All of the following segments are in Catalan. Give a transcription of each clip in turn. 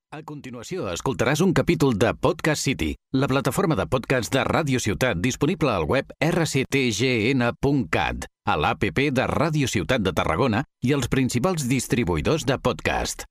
A continuació, escoltaràs un capítol de Podcast City, la plataforma de podcast de Ràdio Ciutat disponible al web rctgn.cat, a l'APP de Ràdio Ciutat de Tarragona i els principals distribuïdors de podcast.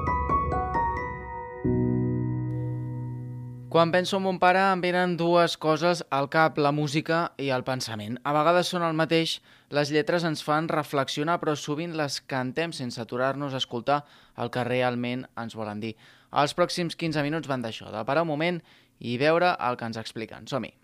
Quan penso en mon pare em venen dues coses al cap, la música i el pensament. A vegades són el mateix, les lletres ens fan reflexionar, però sovint les cantem sense aturar-nos a escoltar el que realment ens volen dir. Els pròxims 15 minuts van d'això, de parar un moment i veure el que ens expliquen. Som-hi!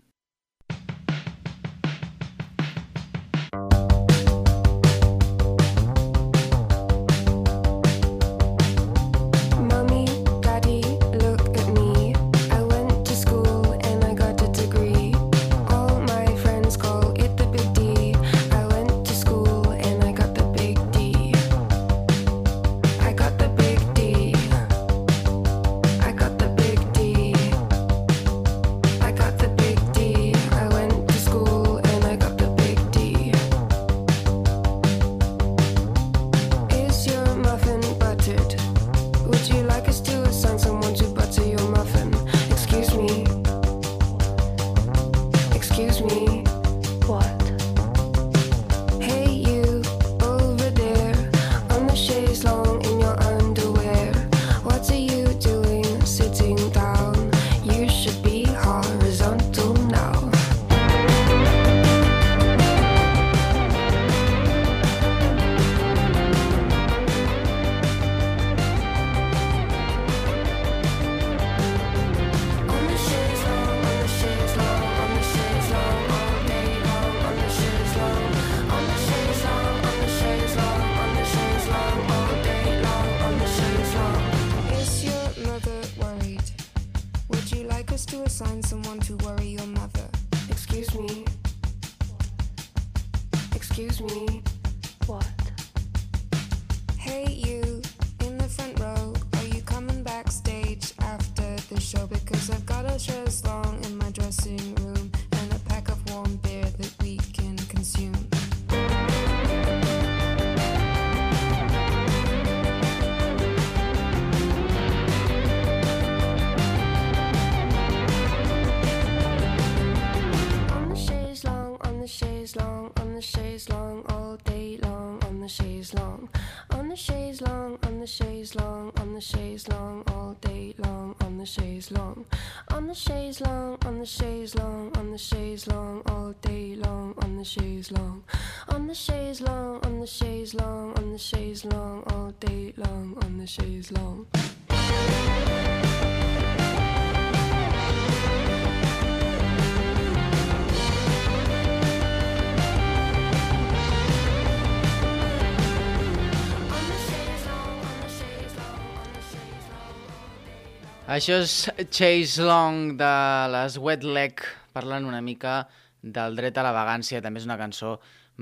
Això és Chase Long de les Wet Leg, parlant una mica del dret a la vagància. També és una cançó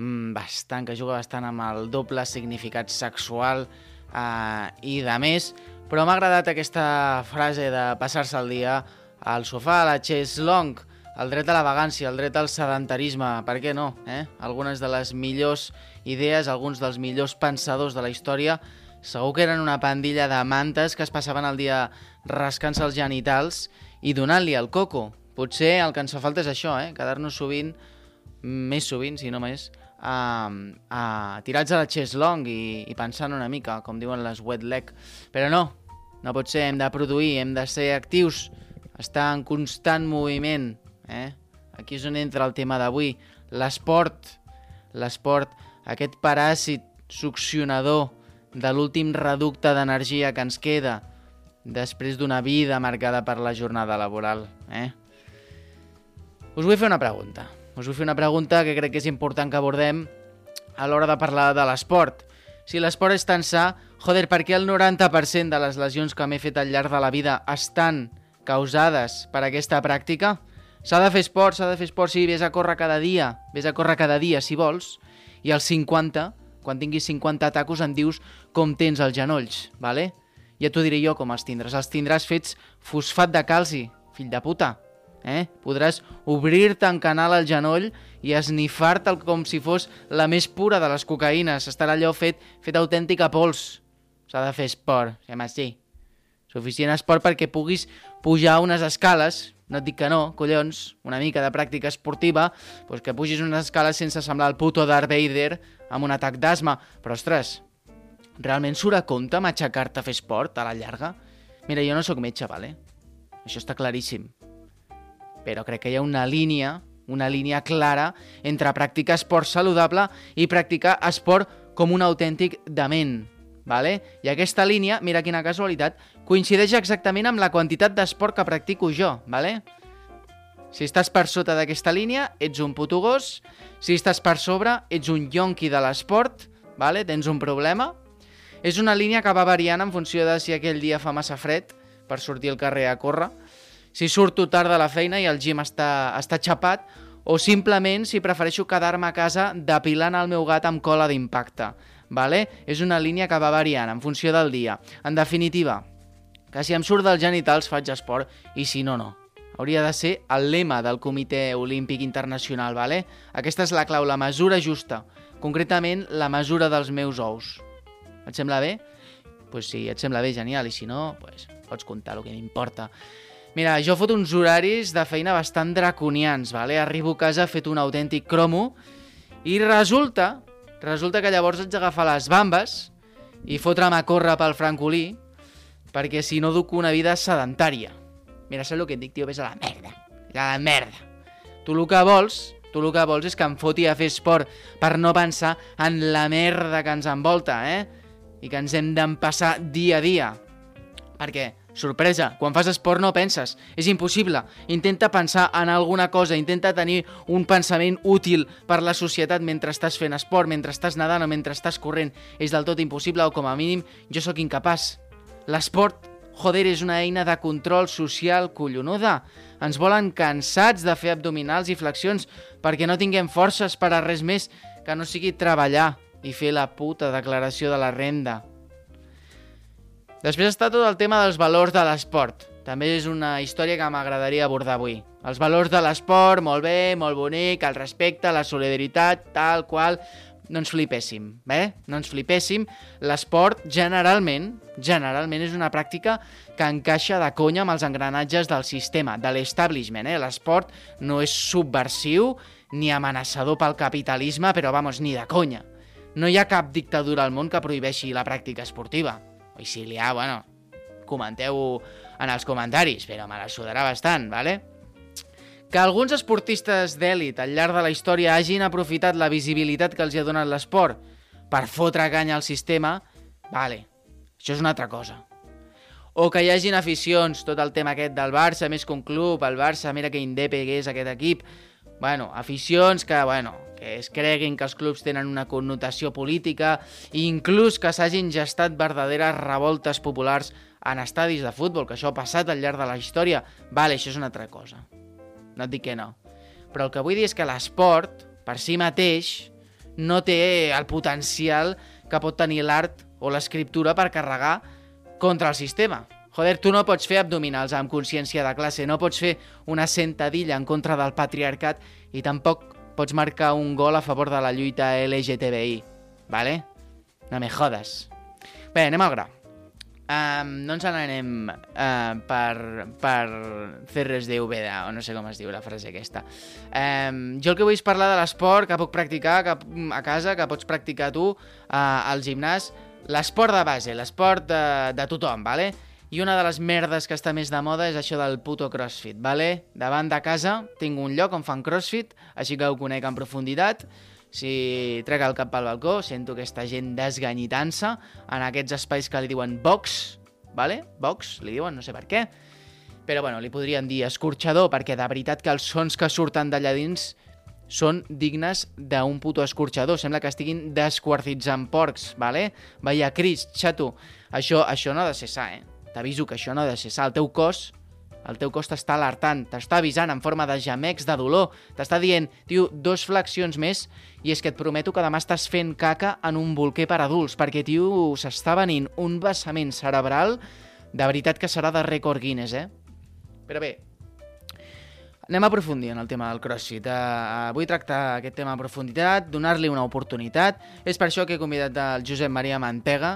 que juga bastant amb el doble significat sexual i de més, però m'ha agradat aquesta frase de passar-se el dia al sofà, la Chase Long, el dret a la vagància, el dret al sedentarisme, per què no? Algunes de les millors idees, alguns dels millors pensadors de la història segur que eren una pandilla de mantes que es passaven el dia rascant-se els genitals i donant-li el coco. Potser el que ens fa falta és això, quedar-nos sovint, més sovint, si no més, tirats a la Chase Long i pensant una mica, com diuen les Wet Leg. Però no pot ser, hem de produir, hem de ser actius, estar en constant moviment. Aquí és on entra el tema d'avui, l'esport, aquest paràsit succionador de l'últim reducte d'energia que ens queda després d'una vida marcada per la jornada laboral. Us vull fer una pregunta que crec que és important que abordem a l'hora de parlar de l'esport. Si l'esport és tan sa, per què el 90% de les lesions que m'he fet al llarg de la vida estan causades per aquesta pràctica? S'ha de fer esport, sí, vés a córrer cada dia si vols, i als 50, quan tinguis 50 tacos em dius com tens els genolls, vale? Ja t'ho diré jo com els tindràs fets fosfat de calci, fill de puta. Podràs obrir-te en canal al genoll i esnifar-te'l com si fos la més pura de les cocaïnes. Estarà allò fet autèntica pols. S'ha de fer esport, Suficient esport perquè puguis pujar unes escales, no et dic que no, collons, una mica de pràctica esportiva, doncs que pugis unes escales sense semblar el puto Darth Vader amb un atac d'asma. Però, ostres, realment surt a compte matxacar-te a fer esport a la llarga? Mira, jo no sóc metge, vale? Això està claríssim. Però crec que hi ha una línia clara entre practicar esport saludable i practicar esport com un autèntic dement. Vale? I aquesta línia, mira quina casualitat, coincideix exactament amb la quantitat d'esport que practico jo. Vale? Si estàs per sota d'aquesta línia, ets un puto gos. Si estàs per sobre, ets un yonqui de l'esport. Vale? Tens un problema. És una línia que va variant en funció de si aquell dia fa massa fred per sortir al carrer a córrer, si surto tard de la feina i el gym està xapat, o simplement si prefereixo quedar-me a casa depilant el meu gat amb cola d'impacte. Vale? És una línia que va variant en funció del dia. En definitiva, que si em surt dels genitals faig esport i si no, no. Hauria de ser el lema del Comitè Olímpic Internacional, vale? Aquesta és la clau, la mesura justa. Concretament, la mesura dels meus ous. Et sembla bé? Pues si et sembla bé, genial, i si no, pues pots comptar el que m'importa. Mira, jo foto uns horaris de feina bastant draconians, vale? Arribo a casa fet un autèntic cromo i resulta que llavors haig d'agafar les bambes i fotre'm a córrer pel francolí perquè si no duc una vida sedentària. Mira, saps el que et dic, tio? Ves a la merda. A la merda. Tu el que vols és que em foti a fer esport per no pensar en la merda que ens envolta, I que ens hem d'empassar dia a dia. Perquè, sorpresa, quan fas esport no penses. És impossible. Intenta pensar en alguna cosa, intenta tenir un pensament útil per la societat mentre estàs fent esport, mentre estàs nedant o mentre estàs corrent. És del tot impossible o, com a mínim, jo sóc incapaç. L'esport, joder, és una eina de control social collonuda. Ens volen cansats de fer abdominals i flexions perquè no tinguem forces per a res més que no sigui treballar i fer la puta declaració de la renda. Després està tot el tema dels valors de l'esport. També és una història que m'agradaria abordar avui. Els valors de l'esport, molt bé, molt bonic, el respecte, la solidaritat, tal qual. No ens flipéssim, No ens flipéssim. L'esport generalment és una pràctica que encaixa de conya amb els engranatges del sistema, de l'establishment, L'esport no és subversiu ni amenaçador pel capitalisme, però, vamos, ni de conya. No hi ha cap dictadura al món que prohibeixi la pràctica esportiva. I si n'hi ha, bueno, comenteu en els comentaris, però me la sudarà bastant, vale? Que alguns esportistes d'èlit al llarg de la història hagin aprofitat la visibilitat que els ha donat l'esport per fotre canya al sistema, vale, això és una altra cosa. O que hi hagin aficions, tot el tema aquest del Barça, més que un club, el Barça, mira que indepe que és aquest equip, bueno, aficions que es creguin que els clubs tenen una connotació política i inclús que s'hagin gestat verdaderes revoltes populars en estadis de futbol, que això ha passat al llarg de la història. Vale, això és una altra cosa. No et dic que no. Però el que vull dir és que l'esport, per si mateix, no té el potencial que pot tenir l'art o l'escriptura per carregar contra el sistema. Joder, tu no pots fer abdominals amb consciència de classe, no pots fer una sentadilla en contra del patriarcat i tampoc pots marcar un gol a favor de la lluita LGTBI, ¿vale? No me jodes. Bé, anem al gra. No ens n'anem per Cerres de Úbeda, o no sé com es diu la frase aquesta. Jo el que vull és parlar de l'esport que puc practicar a casa, que pots practicar tu al gimnàs. L'esport de base, l'esport de tothom, ¿vale? I una de les merdes que està més de moda és això del puto crossfit, ¿vale? Davant de casa tinc un lloc on fan crossfit, així que ho conec en profunditat. Si trec el cap pel balcó, sento aquesta gent desganyitant-se en aquests espais que li diuen box, ¿vale? Box, li diuen, no sé per què. Però, bueno, li podrien dir escorxador, perquè de veritat que els sons que surten d'allà dins són dignes d'un puto escorxador. Sembla que estiguin desquartitzant porcs, ¿vale? Vaya Crist, xato. Això no ha de ser sa, T'aviso que això no ha de ser sa. El teu cos t'està alertant, t'està avisant en forma de gemecs de dolor, t'està dient, tio, 2 flexions més i és que et prometo que demà estàs fent caca en un bolquer per adults, perquè, tio, s'està venint un vessament cerebral de veritat que serà de rècord Guinness, Però bé, anem a aprofundir en el tema del CrossFit. Vull tractar aquest tema a profunditat, donar-li una oportunitat. És per això que he convidat el Josep Maria Mantega,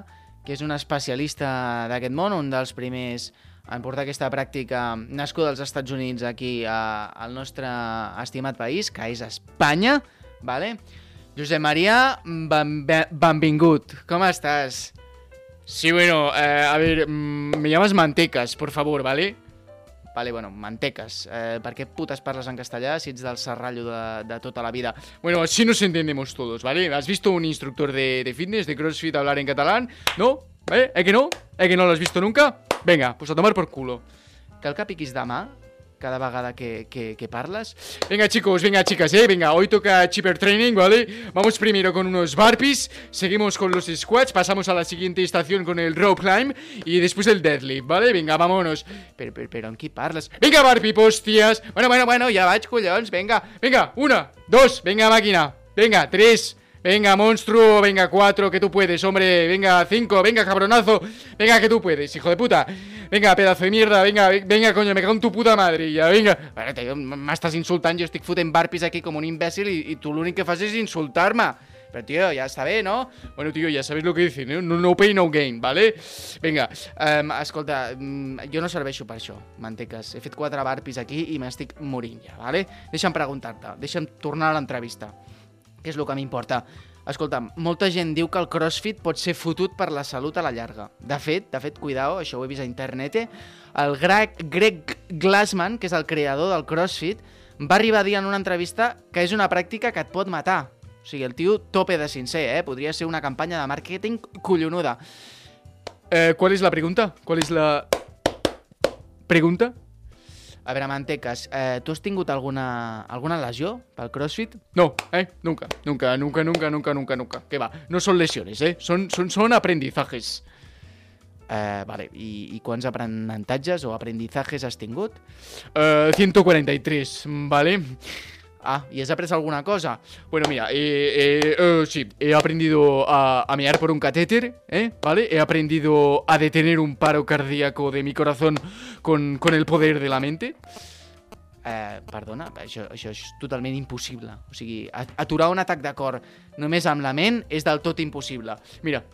que és un especialista d'aquest món, un dels primers en portar aquesta pràctica nascuda als Estats Units aquí al nostre estimat país, que és Espanya, ¿vale? Josep María, benvingut. ¿Cómo estás? Sí, bueno, a ver, me llamas Mantecas, por favor, ¿vale? Vale, bueno, Mantecas. ¿Per què putes parles en castellà si ets del serrallo de tota la vida? Bueno, así nos entendemos todos, ¿vale? ¿Has visto un instructor de fitness, de CrossFit, hablar en catalán? ¿No? ¿Eh que no? ¿Eh que no lo has visto nunca? Venga, pues a tomar por culo. Cal que piquis de mà cada vegada que parles. Venga, chicos, venga, chicas, venga, hoy toca Chipper Training, ¿vale? Vamos primero con unos burpees, seguimos con los squats, pasamos a la siguiente estación con el rope climb y después el deadlift, ¿vale? Venga, vámonos. Pero ¿en qui parles? Venga, burpee, hostias. Bueno, ya vaig, collons, venga, 1, 2, venga, máquina, venga, 3, venga, monstruo, venga, 4, que tú puedes, hombre, venga, 5, venga, cabronazo, venga, que tú puedes, hijo de puta. Venga, pedazo de mierda, venga, coño, me cago en tu puta madre, ya, venga. Bueno, tío, m'estàs insultant, jo estic fotent burpees aquí com un imbècil i tu l'únic que fas és insultar-me. Però, tío, ya está bé, ¿no? Bueno, tío, ya sabes lo que dicen, ¿eh? No pay, no gain, ¿vale? Venga, escolta, jo no serveixo per això, Manteques. He fet 4 burpees aquí i m'estic morint ja, ¿vale? Deixa'm preguntar-te, deixa'm tornar a l'entrevista, que és el que m'importa. Escolta, molta gent diu que el CrossFit pot ser fotut per la salut a la llarga. De fet, cuidao, això ho he vist a internet, el Greg Glassman, que és el creador del CrossFit, va arribar a dir en una entrevista que és una pràctica que et pot matar. O sigui, el tio tope de sincer, Podria ser una campanya de màrqueting collonuda. ¿Cuál es la pregunta? ¿Cuál es la pregunta? A veure, Manteques, tu has tingut alguna lesió pel CrossFit? No, nunca. ¿Qué va? No son lesiones, son aprendizajes. Vale, ¿y quants aprenentatges o aprendizajes has tingut? 143, ¿vale? Ah, ¿y has aprendido alguna cosa? Bueno, mira, sí, he aprendido a mear por un catéter, ¿vale? He aprendido a detener un paro cardíaco de mi corazón con el poder de la mente. Perdona, això és totalment impossible. O sigui, aturar un atac de cor només amb la ment és del tot impossible. Mira.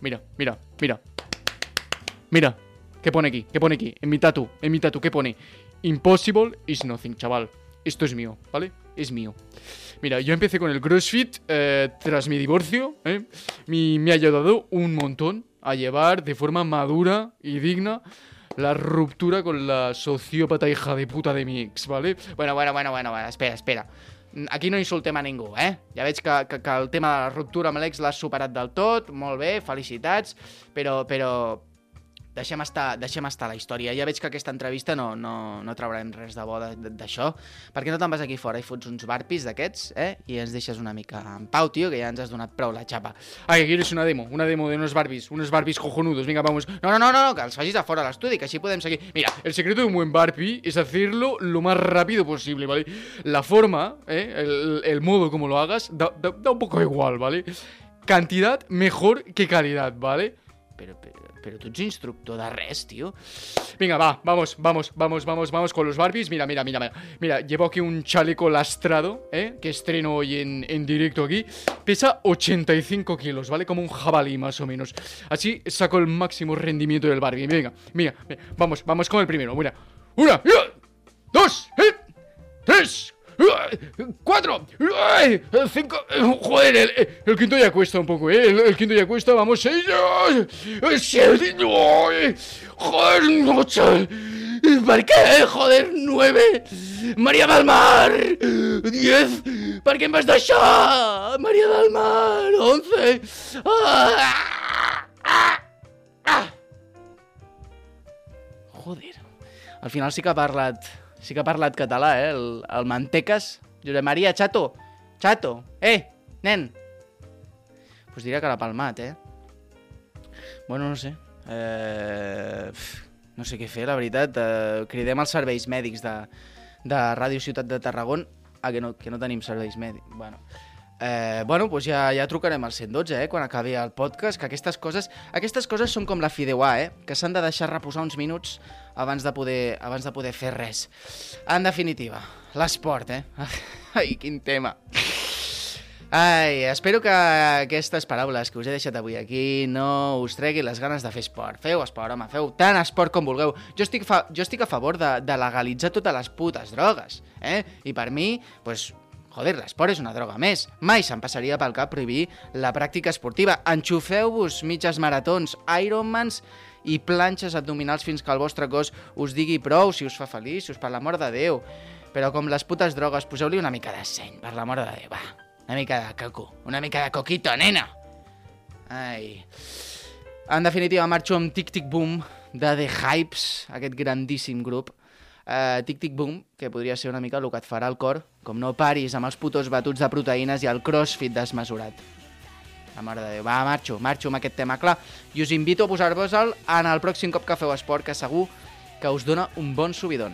Mira, ¿qué pone aquí? En mi tatu, ¿qué pone? Impossible is nothing, chaval. Esto es mío, ¿vale? Es mío. Mira, yo empecé con el CrossFit tras mi divorcio, me ha ayudado un montón a llevar de forma madura y digna la ruptura con la sociópata hija de puta de mi ex, ¿vale? Bueno, espera. Aquí no insultem a ningú, Ja veig que el tema de la ruptura amb l'ex l'has superat del tot, molt bé, felicitats, però deixem estar la història. Ja veig que aquesta entrevista no traurem res de bo d'això. Per què no te'n vas aquí fora i fots uns burpees d'aquests, i ens deixes una mica en pau, tio, que ja ens has donat prou la xapa. Ai, que quieres una demo de unos burpees cojonudos. Venga, vamos. No, que els facis a fora a l'estudi, que així podem seguir. Mira, el secreto de un buen burpee es hacerlo lo más rápido posible, ¿vale? La forma, el modo como lo hagas, da un poco igual, ¿vale? Cantidad mejor que calidad, ¿vale? Pero tú ets instructor de res, tío. Venga, va, vamos con los burpees. Mira, llevo aquí un chaleco lastrado, que estreno hoy en directo aquí. Pesa 85 kilos, ¿vale? Como un jabalí, más o menos. Así saco el máximo rendimiento del burpee. Venga, vamos con el primero. Mira, 1, 2, 3, 4, 5, joder, el quinto ya cuesta un poco, el quinto ya cuesta, vamos, 6, 7, joder, 8, ¿por qué, joder, 9, Maria del Mar, 10, ¿per què em vas deixar, Maria del Mar, 11, joder, al final sí que ha parlat català, el Manteques. Josep Maria, xato, nen. Pues diria que l'ha palmat, Bueno, no sé. No sé què fer, la veritat. Cridem als serveis mèdics de Ràdio Ciutat de Tarragona. Que no tenim serveis mèdics. Bueno, pues ja trucarem al 112, quan acabi el podcast, que aquestes coses són com la fideuà, que s'han de deixar reposar uns minuts abans de poder fer res. En definitiva, l'esport, Ai, quin tema. Ai, espero que aquestes paraules que us he deixat avui aquí no us treguin les ganes de fer esport. Feu esport, home, feu tant esport com vulgueu. Jo estic a favor de legalitzar totes les putes drogues, I per mi, doncs, joder, l'esport és una droga més. Mai se'm passaria pel cap prohibir la pràctica esportiva. Enxufeu-vos mitges maratons, Ironmans i planxes abdominals fins que el vostre cos us digui prou, si us fa feliços, per l'amor de Déu. Però com les putes drogues, poseu-li una mica de seny, per l'amor de Déu, va. Una mica de coco, una mica de coquito, nena! Ai... En definitiva, marxo amb Tic Tic Boom de The Hypes, aquest grandíssim grup. Tic Tic Boom, que podria ser una mica el que et farà el cor, com no paris amb els putos batuts de proteïnes i el crossfit desmesurat. La mare de Déu. Va, marxo amb aquest tema clar. I us invito a posar-vos-el en el pròxim cop que feu esport, que segur que us dona un bon subidon.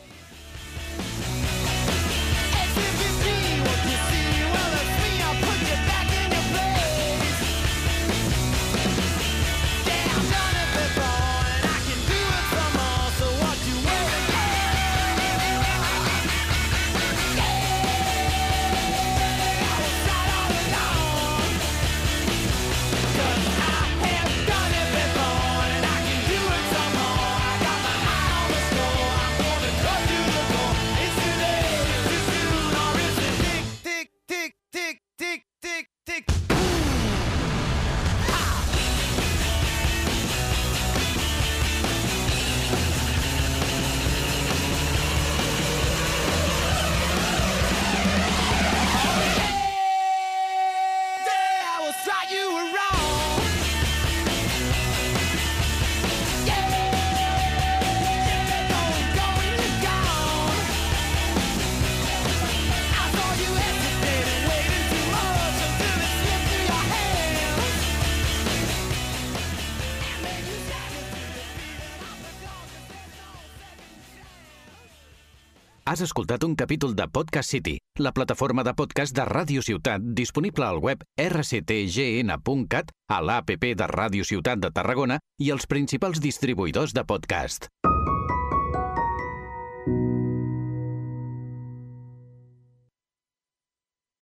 Has escoltat un capítol de Podcast City, la plataforma de podcast de Ràdio Ciutat disponible al web rctgn.cat, a l'APP de Ràdio Ciutat de Tarragona i els principals distribuïdors de podcast.